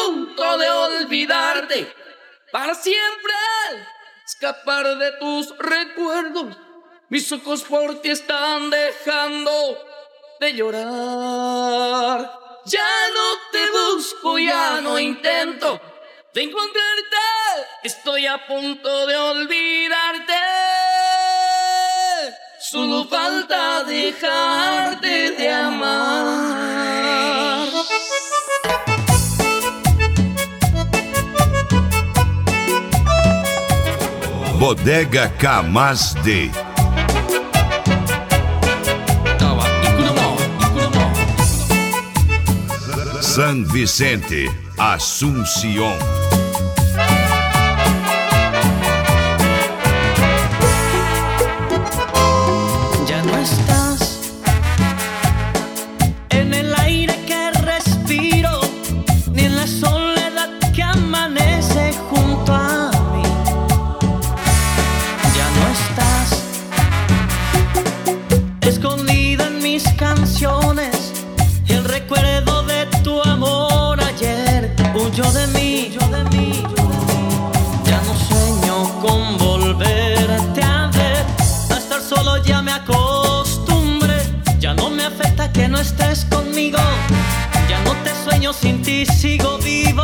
punto de olvidarte para siempre, escapar de tus recuerdos. Mis ojos por ti están dejando de llorar. Ya no te busco, ya no intento de encontrarte. Estoy a punto de olvidarte. Solo falta dejarte de amar. Bodega Kamaz-D. San Vicente, Asunción. Ya no estás en el aire que respiro, ni en la soledad que amanece junto a mí. Ya no estás escondida en mis canciones, y el recuerdo de tu amor ayer huyó de mí. Ya no sueño con volverte a ver, a estar solo ya me acostumbré. Ya no me afecta que no estés conmigo, ya no te sueño, sin ti sigo vivo.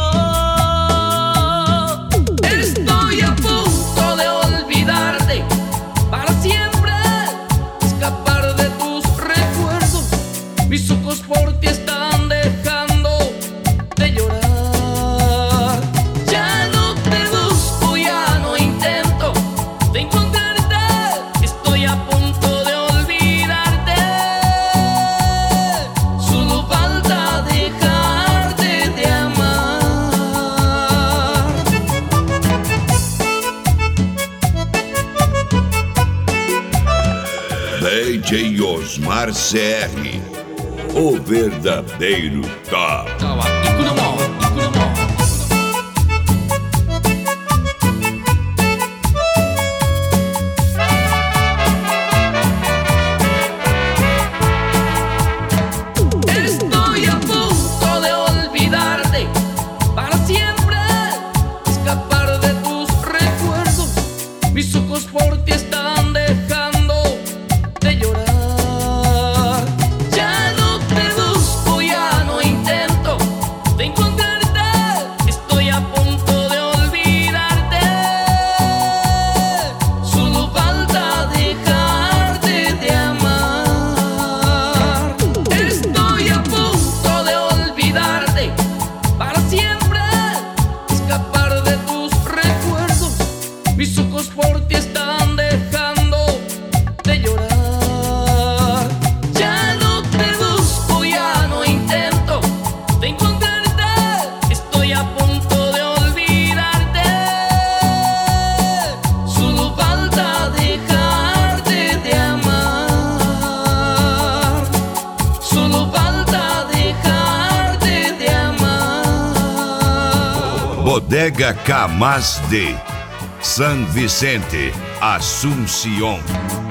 Estoy a punto de olvidarte para siempre, escapar de tus recuerdos. Mis ojos por ti están dejando de llorar. Ya no te busco, ya no intento de encontrarte. Estoy a punto de olvidarte. Solo falta dejarte de amar. DJ Osmar CR, o verdadeiro top. Estoy a punto de olvidarte para siempre, escapar de tus recuerdos. Mis ojos por ti están dejando de llorar. Ya no te busco, ya no intento de encontrarte. Estoy a punto de olvidarte. Solo falta dejarte de amar. Estoy a punto de olvidarte para siempre, escapar de tus recuerdos. Mis ojos por ti están dejando de llorar. Ya no te busco, ya no intento de encontrarte. Estoy a punto de olvidarte. Solo falta dejarte de amar. Solo falta dejarte de amar. Bodega Kamaz-D, San Vicente, Asunción.